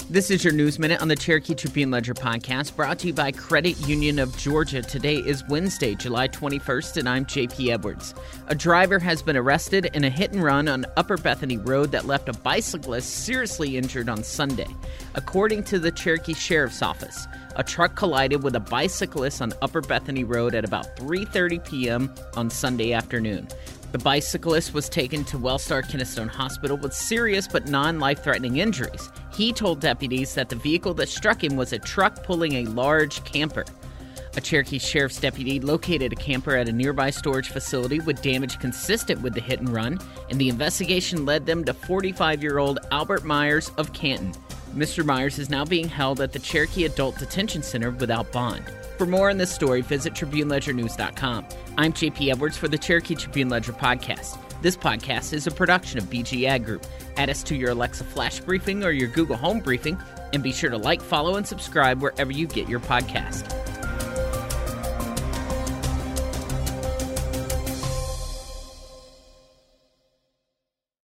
This is your News Minute on the Cherokee Tribune-Ledger podcast, brought to you by Credit Union of Georgia. Today is Wednesday, July 21st, and I'm JP Edwards. A driver has been arrested in a hit-and-run on Upper Bethany Road that left a bicyclist seriously injured on Sunday. According to the Cherokee Sheriff's Office, a truck collided with a bicyclist on Upper Bethany Road at about 3:30 p.m. on Sunday afternoon. The bicyclist was taken to Wellstar Kennestone Hospital with serious but non-life-threatening injuries. He told deputies that the vehicle that struck him was a truck pulling a large camper. A Cherokee Sheriff's deputy located a camper at a nearby storage facility with damage consistent with the hit and run, and the investigation led them to 45-year-old Albert Myers of Canton. Mr. Myers is now being held at the Cherokee Adult Detention Center without bond. For more on this story, visit TribuneLedgerNews.com. I'm JP Edwards for the Cherokee Tribune-Ledger podcast. This podcast is a production of BG Ag Group. Add us to your Alexa Flash Briefing or your Google Home Briefing, and be sure to like, follow, and subscribe wherever you get your podcast.